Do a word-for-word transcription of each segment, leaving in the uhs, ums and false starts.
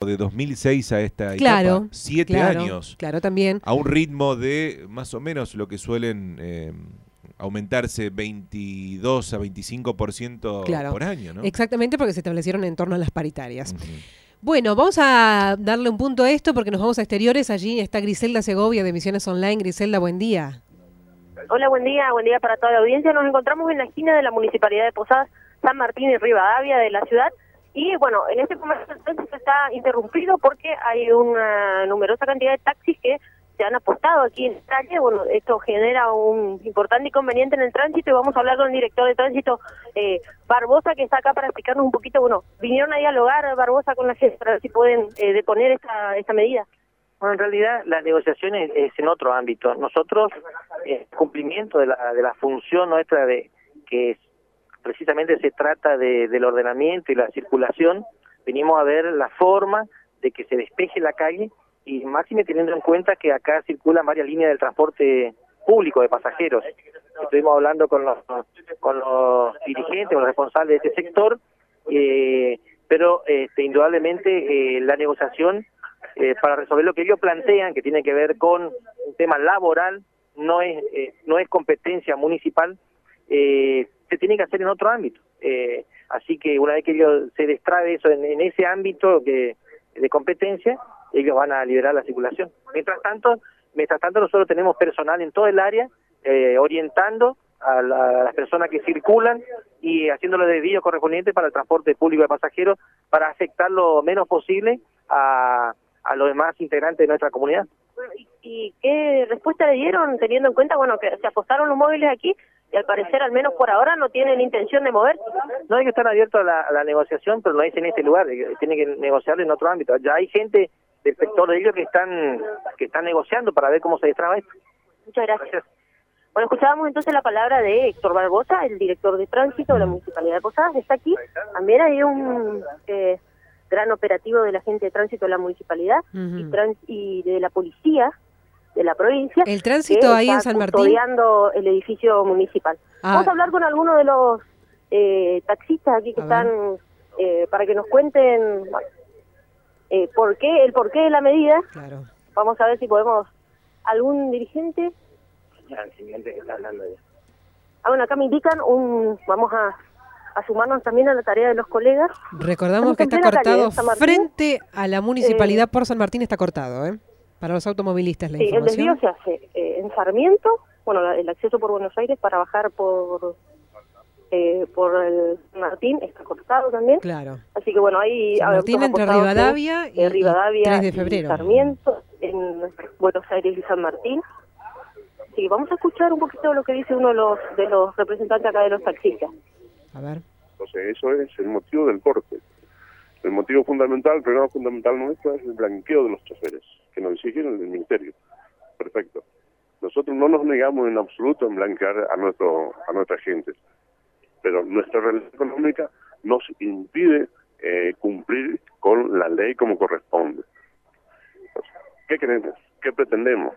de dos mil seis a esta claro, etapa, siete claro, años. Claro, también. A un ritmo de más o menos lo que suelen eh, aumentarse veintidós a veinticinco por ciento Claro, por año, ¿no? Exactamente, porque se establecieron en torno a las paritarias. Uh-huh. Bueno, vamos a darle un punto a esto porque nos vamos a exteriores. Allí está Griselda Segovia de Misiones Online. Griselda, buen día. Hola, buen día, buen día para toda la audiencia. Nos encontramos en la esquina de la Municipalidad de Posadas, San Martín y Rivadavia de la ciudad. Y bueno, en este momento el tránsito está interrumpido porque hay una numerosa cantidad de taxis que se han apostado aquí en la calle. Bueno, esto genera un importante inconveniente en el tránsito y vamos a hablar con el director de tránsito, eh, Barbosa, que está acá para explicarnos un poquito. Bueno, vinieron a dialogar, Barbosa, con la gente para ver si pueden eh, deponer esta, esta medida. Bueno, en realidad la negociación es, es en otro ámbito. Nosotros, el cumplimiento de la, de la función nuestra, de que precisamente se trata de, del ordenamiento y la circulación, venimos a ver la forma de que se despeje la calle y máxime teniendo en cuenta que acá circulan varias líneas del transporte público de pasajeros. Estuvimos hablando con los, con los dirigentes, con los responsables de este sector, eh, pero este, indudablemente eh, la negociación eh, para resolver lo que ellos plantean, que tiene que ver con un tema laboral, no es eh, no es competencia municipal, eh, se tiene que hacer en otro ámbito. Eh, así que una vez que ellos se destrabe eso en, en ese ámbito que, de competencia, ellos van a liberar la circulación. Mientras tanto, mientras tanto nosotros tenemos personal en todo el área, eh, orientando a, la, a las personas que circulan y haciendo los desvíos correspondientes para el transporte público de pasajeros, para afectar lo menos posible a, a los demás integrantes de nuestra comunidad. ¿Y, y qué respuesta le dieron, teniendo en cuenta, bueno, que se apostaron los móviles aquí y al parecer, al menos por ahora, no tienen intención de moverse? No hay que estar abiertos a la, a la negociación, pero no es en este lugar, tiene que negociarlo en otro ámbito. Ya hay gente del sector de ellos que están que están negociando para ver cómo se destraba esto. Muchas gracias. gracias. Bueno, escuchábamos entonces la palabra de Héctor Barbosa, el director de tránsito de la Municipalidad de Posadas. Está aquí. También hay un eh, gran operativo de la gente de tránsito de la Municipalidad uh-huh. y, trans, y de la Policía de la provincia. El tránsito ahí en San Martín. Custodiando el edificio municipal. Ah. Vamos a hablar con algunos de los eh, taxistas aquí que a están, eh, para que nos cuenten eh, por qué, el porqué de la medida. Claro. Vamos a ver si podemos, algún dirigente. Ya, el siguiente que está hablando ya. Ah, bueno, acá me indican un, vamos a, a sumarnos también a la tarea de los colegas. Recordamos que está cortado calle, frente a la municipalidad eh, por San Martín, está cortado, ¿eh? Para los automovilistas la sí, información. El desvío se hace eh, en Sarmiento, bueno, la, el acceso por Buenos Aires para bajar por eh, por el San Martín está cortado también. Claro. Así que bueno, ahí... San Martín entre Rivadavia y, eh, Rivadavia y tres de febrero. Y Sarmiento, en Buenos Aires y San Martín. Sí, vamos a escuchar un poquito lo que dice uno de los, de los representantes acá de los taxistas. A ver. Entonces eso es el motivo del corte. El motivo fundamental, el problema fundamental nuestro es el blanqueo de los choferes, que nos exigen el ministerio. Perfecto. Nosotros no nos negamos en absoluto en blanquear a nuestro a nuestra gente, pero nuestra realidad económica nos impide eh, cumplir con la ley como corresponde. Entonces, ¿qué queremos? ¿Qué pretendemos?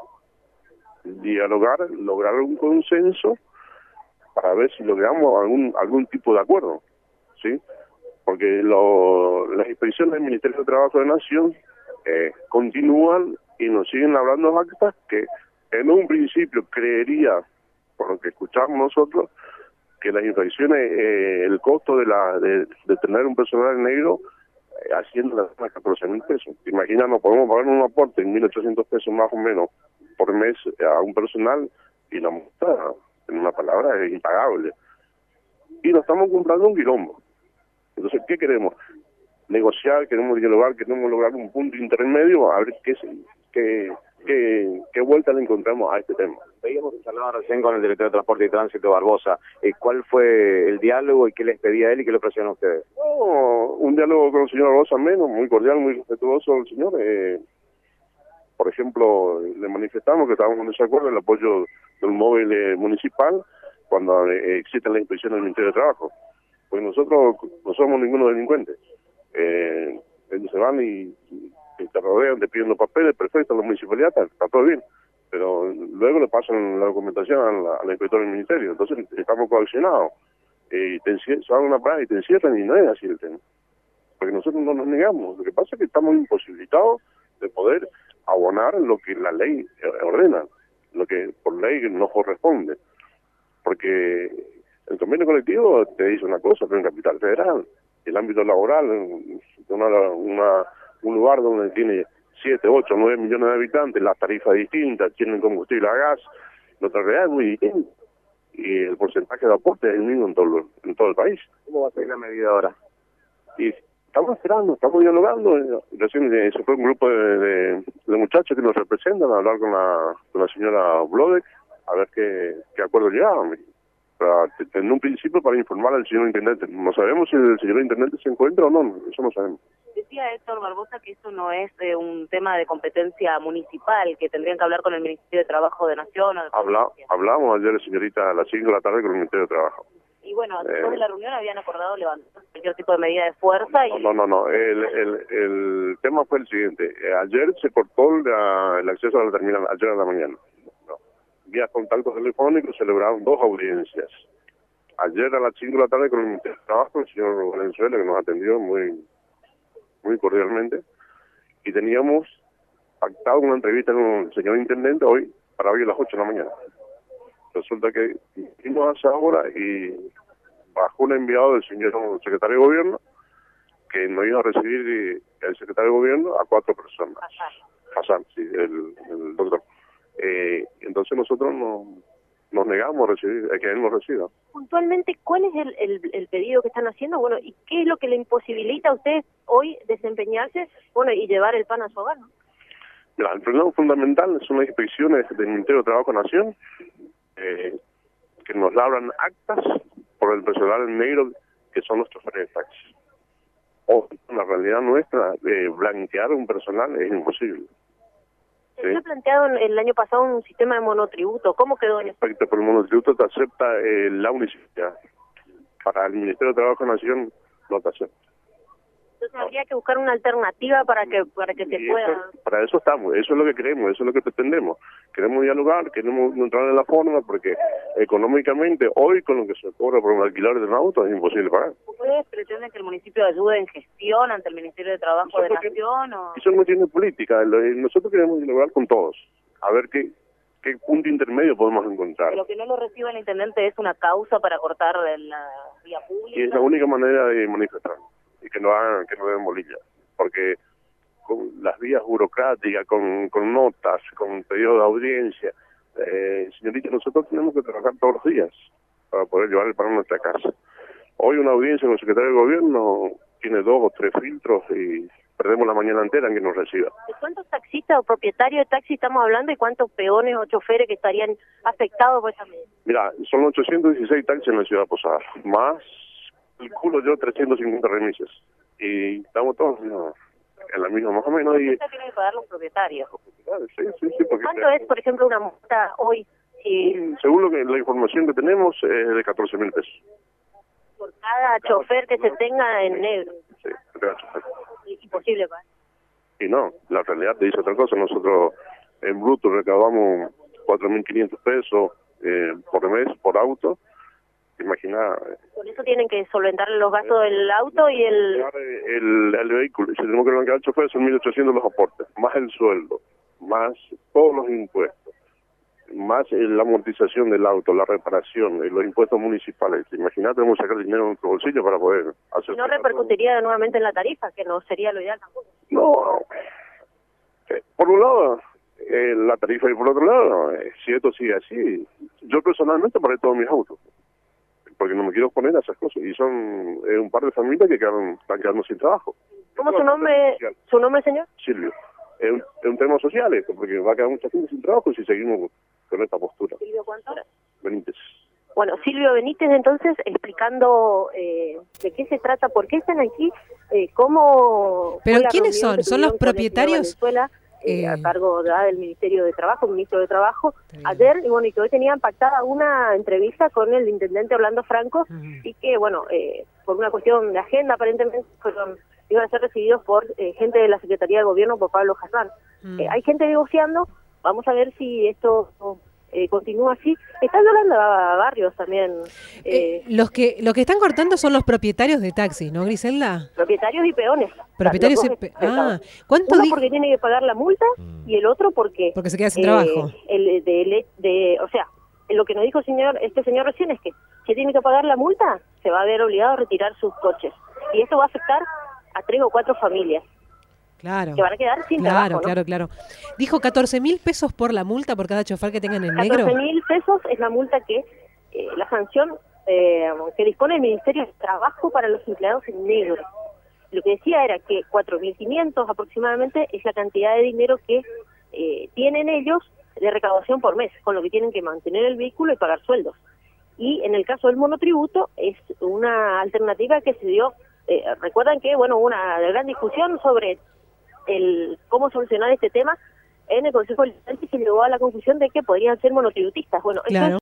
Dialogar, lograr un consenso para ver si logramos algún algún tipo de acuerdo, ¿sí? Porque lo, las inspecciones del Ministerio de Trabajo de Nación eh, continúan y nos siguen hablando actas que en un principio creería, por lo que escuchamos nosotros, que las inspecciones, eh, el costo de la de, de tener un personal negro eh, haciendo las catorce mil pesos. Imagina, nos podemos pagar un aporte en mil ochocientos pesos más o menos por mes a un personal y la multa, en una palabra, es impagable. Y nos estamos comprando un quilombo. Entonces, ¿qué queremos? Negociar, queremos dialogar, queremos lograr un punto intermedio, a ver qué, qué, qué, qué vuelta le encontramos a este tema. Veíamos que hablaba recién con el director de Transporte y Tránsito, Barbosa. Eh, ¿Cuál fue el diálogo y qué les pedía él y qué le ofrecieron a ustedes? No, un diálogo con el señor Barbosa menos, muy cordial, muy respetuoso el señor. Eh, por ejemplo, le manifestamos que estábamos en desacuerdo en el apoyo del móvil eh, municipal cuando eh, existen las inspecciones del Ministerio de Trabajo. Pues nosotros no somos ninguno delincuente. Eh, ellos se van y, y te rodean, te piden los papeles, perfecto, la municipalidad está, está todo bien. Pero luego le pasan la documentación a la, a la inspectora del ministerio. Entonces estamos coaccionados. Y te se van a una parada y te encierran y no es así el tema. porque nosotros no nos negamos. Lo que pasa es que estamos imposibilitados de poder abonar lo que la ley ordena, lo que por ley nos corresponde. Porque el convenio colectivo te dice una cosa, pero en Capital Federal, el ámbito laboral, una, una, un lugar donde tiene siete, ocho, nueve millones de habitantes, las tarifas distintas, tienen combustible a gas, nuestra realidad es muy distinta. Y el porcentaje de aporte es el mismo en todo, en todo el país. ¿Cómo va a ser la medida ahora? Y estamos esperando, estamos dialogando. Recién eh, se fue un grupo de, de, de muchachos que nos representan a hablar con la, con la señora Blodek, a ver qué, qué acuerdo llegaban. Para, en un principio para informar al señor intendente. No sabemos si el señor intendente se encuentra o no, eso no sabemos. Decía Héctor Barbosa que eso no es eh, un tema de competencia municipal, que tendrían que hablar con el Ministerio de Trabajo de Nación o de Habla, Hablamos ayer, señorita, a las cinco de la tarde con el Ministerio de Trabajo. Y bueno, después eh, de la reunión habían acordado levantar cualquier tipo de medida de fuerza. Y... No, no, no, el, el, el tema fue el siguiente. Ayer se cortó la, el acceso a la terminal, ayer a la mañana. No. Vía contacto telefónico celebraron dos audiencias. Ayer a las cinco de la tarde con el Ministerio de Trabajo, el señor Valenzuela, que nos atendió muy muy cordialmente, y teníamos pactado una entrevista con el señor intendente hoy, para hoy a las ocho de la mañana. Resulta que fuimos a esa hora y bajó un enviado del señor secretario de Gobierno, que nos iba a recibir el secretario de Gobierno a cuatro personas. Hassan, sí, el, el doctor. Eh, entonces nosotros no, nos negamos a recibir, a que él nos reciba. Puntualmente, ¿cuál es el, el, el pedido que están haciendo? Bueno, ¿y qué es lo que le imposibilita a ustedes hoy desempeñarse, bueno, y llevar el pan a su hogar, ¿no? Mira, el problema fundamental son las inspecciones del Ministerio de Trabajo Nación, eh, que nos labran actas por el personal negro, que son nuestros choferes de taxi. Hoy, la realidad nuestra, de blanquear un personal es imposible. Se había planteado en el año pasado un sistema de monotributo. ¿Cómo quedó en eso? Respecto por el monotributo te acepta eh, la municipalidad. Para el Ministerio de Trabajo de Nación no te acepta. Entonces habría que buscar una alternativa para que para que se Y pueda... Eso, para eso estamos, eso es lo que queremos, eso es lo que pretendemos. Queremos dialogar, queremos entrar en la forma, porque económicamente hoy con lo que se cobra por un alquiler de un auto es imposible pagar. ¿Ustedes pretenden que el municipio ayude en gestión ante el Ministerio de Trabajo de Nación? O... Eso no tiene política, nosotros queremos dialogar con todos, a ver qué, qué punto intermedio podemos encontrar. Lo que no lo reciba el intendente es una causa para cortar la vía pública. Y es la única manera de manifestar. Y que no hagan, que no den bolilla, porque con las vías burocráticas, con, con notas, con pedido de audiencia, eh, señorita, nosotros tenemos que trabajar todos los días para poder llevar el pan a nuestra casa. Hoy una audiencia con el secretario de Gobierno tiene dos o tres filtros y perdemos la mañana entera en que nos reciba. ¿De cuántos taxistas o propietarios de taxi estamos hablando y cuántos peones o choferes que estarían afectados por esa medida? Mira, son ochocientos dieciséis taxis en la ciudad de Posadas, más calculo yo trescientos cincuenta remises, y estamos todos no, en la misma más o menos. Y tienen que pagar los propietarios. Sí, sí, sí, porque ¿cuánto es, por ejemplo, una multa hoy? Si... Según lo que, la información que tenemos es de catorce mil pesos. Por cada chofer que se tenga en negro. Sí, por cada chofer. Imposible pagar. Y no, la realidad te dice otra cosa. Nosotros en bruto recaudamos cuatro mil quinientos pesos eh, por mes por auto. Imagina. Por eso tienen que solventar los gastos del auto y el... El, el vehículo. Si tenemos que blanquear al chofer son mil ochocientos los aportes, más el sueldo, más todos los impuestos, más la amortización del auto, la reparación, los impuestos municipales. Imagínate, tenemos que sacar dinero de nuestro bolsillo para poder hacer... Y no repercutiría nuevamente en la tarifa, que no sería lo ideal tampoco. No, eh, por un lado eh, la tarifa y por otro lado, eh, si esto sigue así, yo personalmente paré todos mis autos, porque no me quiero poner a esas cosas, y son eh, un par de familias que quedaron, están quedando sin trabajo. ¿Cómo su nombre, su nombre, señor? Silvio. Es un, es un tema social esto, porque va a quedar mucha gente sin trabajo si seguimos con esta postura. ¿Silvio cuánto? Benítez. Bueno, Silvio Benítez, entonces, explicando eh, de qué se trata, por qué están aquí, eh, cómo... ¿Pero quiénes son? ¿Son los propietarios? Eh, a cargo de, del Ministerio de Trabajo, ministro de Trabajo, ayer, y bueno, y que hoy tenían pactada una entrevista con el intendente Orlando Franco, uh-huh. y que, bueno, eh, por una cuestión de agenda, aparentemente, fueron, iban a ser recibidos por eh, gente de la Secretaría de Gobierno, por Pablo Hassan. Uh-huh. Eh, hay gente negociando, vamos a ver si esto eh, continúa así. Está violando a barrios también. Eh, Eh, los que lo que están cortando son los propietarios de taxis, ¿no, Griselda? propietarios y peones. Propietarios O sea, y los pe- dos afectados. ah, ¿cuánto Uno di- porque tiene que pagar la multa y el otro porque... Porque se queda sin eh, trabajo. El, de, de, de- o sea, lo que nos dijo el señor, este señor recién es que si tiene que pagar la multa, se va a ver obligado a retirar sus coches. Y esto va a afectar a tres o cuatro familias Claro. que van a quedar sin Claro, trabajo, ¿no? claro, claro. Dijo catorce mil pesos por la multa por cada chofer que tengan en negro. catorce mil pesos es la multa que, eh, la sanción eh, que dispone el Ministerio de Trabajo para los empleados en negro. Lo que decía era que cuatro mil quinientos aproximadamente es la cantidad de dinero que eh, tienen ellos de recaudación por mes, con lo que tienen que mantener el vehículo y pagar sueldos. Y en el caso del monotributo es una alternativa que se dio, eh, recuerdan que, bueno, hubo una gran discusión sobre el cómo solucionar este tema en el Consejo Liberante, que llegó a la conclusión de que podrían ser monotributistas. Bueno, esto Claro. es